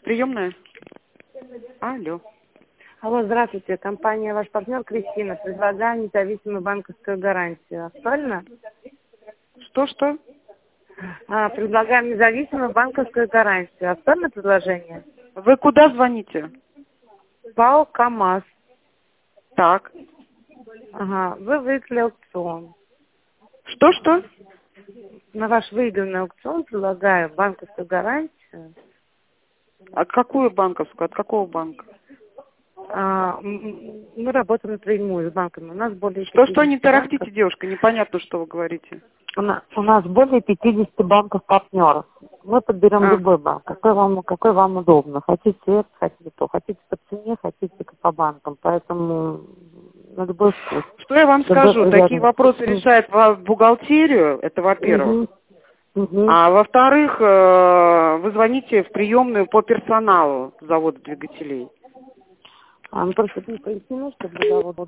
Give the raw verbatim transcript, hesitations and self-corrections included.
приемная? Алло. Алло, здравствуйте. Компания «Ваш партнер» Кристина. Предлагаю независимую банковскую гарантию. Актуально? Что-что? А, предлагаем независимую банковскую гарантию. Актуально предложение? Вы куда звоните? ПАО «КамАЗ». Так. Ага. Вы выиграли аукцион. Что-что? На ваш выигранный аукцион предлагаю банковскую гарантию. А какую банковскую? От какого банка? А, м, м, мы работаем напрямую с банками. У нас более Что-что не пятидесяти банков. тарахтите, девушка? Непонятно, что вы говорите. У нас, у нас более пятидесяти банков партнеров. Мы подберем А. любой банк, какой вам, какой вам удобно. Хотите это, хотите то, хотите по цене, хотите по банкам. Поэтому на любой вкус. Что я вам Любой скажу? рядом. Такие вопросы решает ва- бухгалтерию, это во-первых. Угу. Угу. А во-вторых, э, вы звоните в приемную по персоналу завода двигателей. А, ну просто не пояснено, чтобы завод